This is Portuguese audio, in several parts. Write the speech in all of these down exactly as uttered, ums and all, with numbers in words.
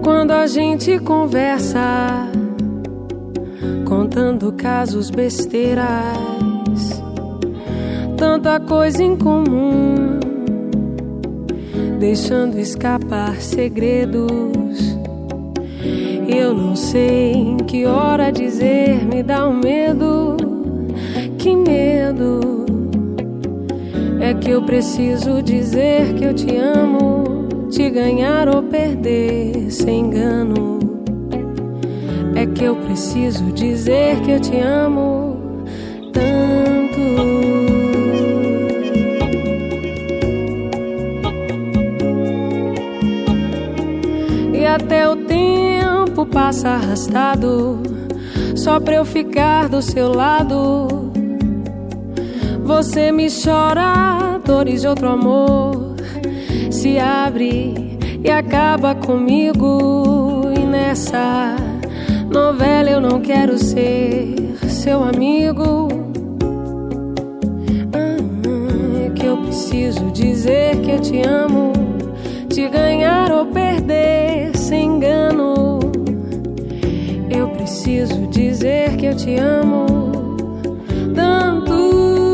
Quando a gente conversa, contando casos, besteiras, tanta coisa em comum, deixando escapar segredos. Eu não sei em que hora dizer, me dá um medo. Que medo é que eu preciso dizer que eu te amo, te ganhar ou perder sem engano. É que eu preciso dizer que eu te amo tanto. E até o tempo passa arrastado, só pra eu ficar do seu lado. Você me chora, dores de outro amor se abre e acaba comigo. E nessa novela eu não quero ser seu amigo. É que eu preciso dizer que eu te amo, te ganhar ou perder sem engano. Eu preciso dizer que eu te amo tanto.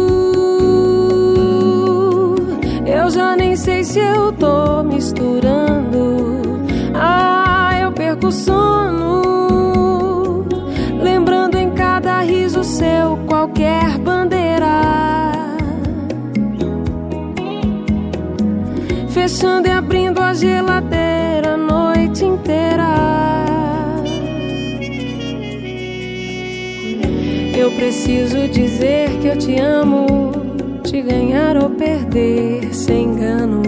Eu já nem sei se eu tô misturando. Ah, eu perco o sono, lembrando em cada riso seu qualquer bandeira, fechando e abrindo a geladeira a noite inteira. Eu preciso dizer que eu te amo, te ganhar ou perder sem engano.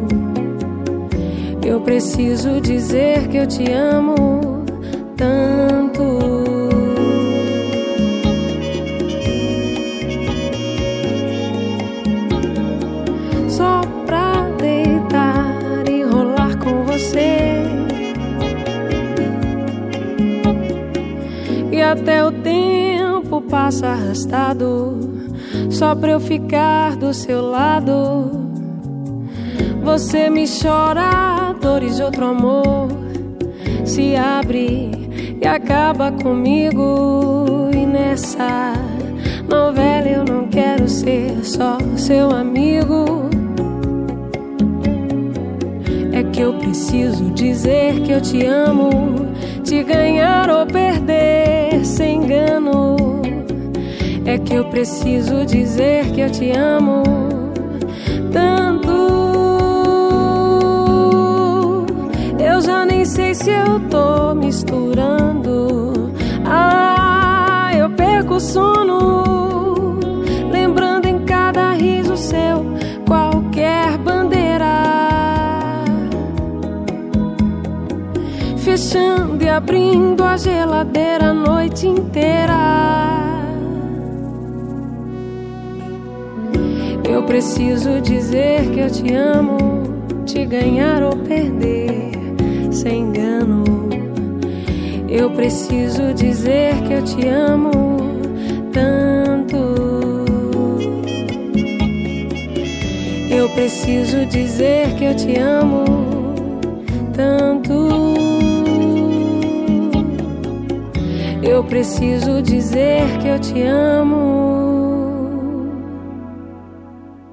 Eu preciso dizer que eu te amo tanto. Só pra deitar e rolar com você. E até o tempo passa arrastado, só pra eu ficar do seu lado. Você me chora, dores de outro amor se abre e acaba comigo. E nessa novela eu não quero ser só seu amigo. É que eu preciso dizer que eu te amo, te ganhar ou perder sem engano. É que eu preciso dizer que eu te amo tanto. Eu já nem sei se eu tô misturando. Ah, eu perco o sono, lembrando em cada riso seu qualquer bandeira, fechando e abrindo a geladeira a noite inteira. Eu preciso dizer que eu te amo, te ganhar ou perder sem engano. Eu preciso dizer que eu te amo tanto. Eu preciso dizer que eu te amo tanto. Eu preciso dizer que eu te amo